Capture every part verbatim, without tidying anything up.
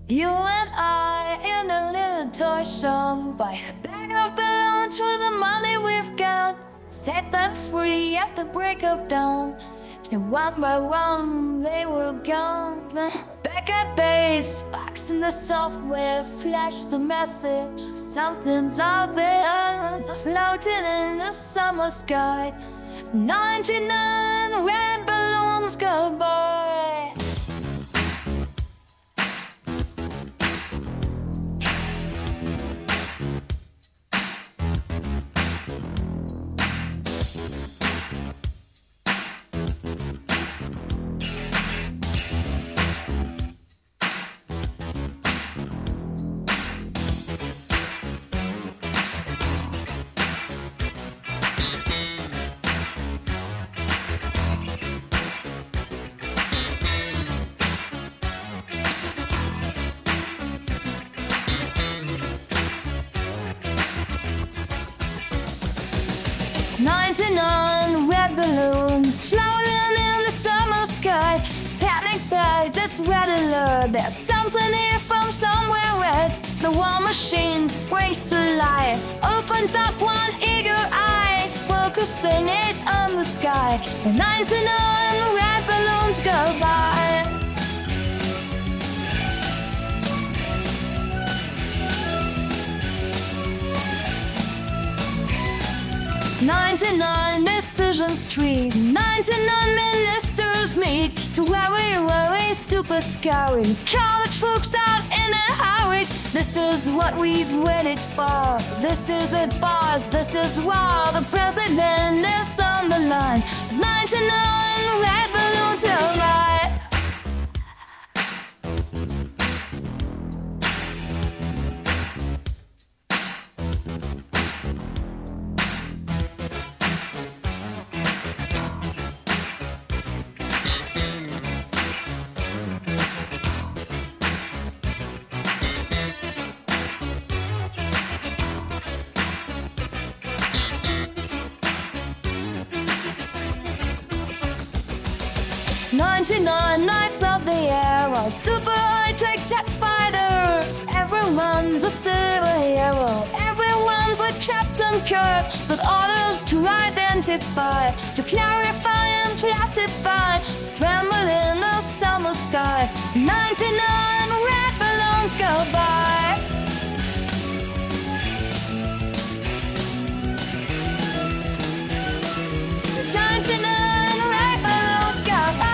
You and I in a little toy shop, buy a bag of balloons with the money we've got, set them free at the break of dawn. And one by one they were gone. Back at base, box in the software, flash the message: something's out there, floating in the summer sky. ninety-nine red balloons go by. ninety-nine red balloons floating in the summer sky. Panic bags, it's red alert. There's something here from somewhere red. The war machine springs to life, opens up one eager eye, focusing it on the sky. The ninety-nine red balloons go by. ninety-nine Decision Street, ninety-nine ministers meet to worry, worry, super scary. Call the troops out in a hurry. This is what we've waited for. This is it, boss. This is war. The president is on the line. There's ninety-nine red balloons to ride. ninety-nine nights of the year, all super high-tech jet fighters. Everyone's a superhero, everyone's a Captain Kirk, with orders to identify, to clarify and classify, scramble in the summer sky. ninety-nine red balloons go by. There's ninety-nine red balloons go by.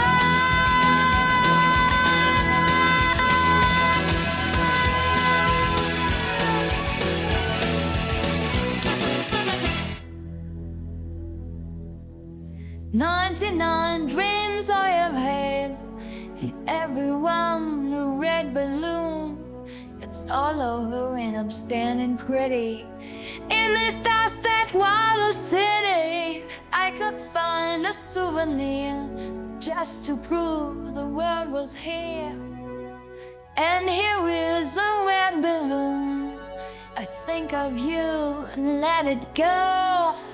ninety-nine dreams I have had, and everyone a red balloon. It's all over and I'm standing pretty in this dust that wild city. I could find a souvenir just to prove the world was here. And here is a red balloon. I think of you and let it go.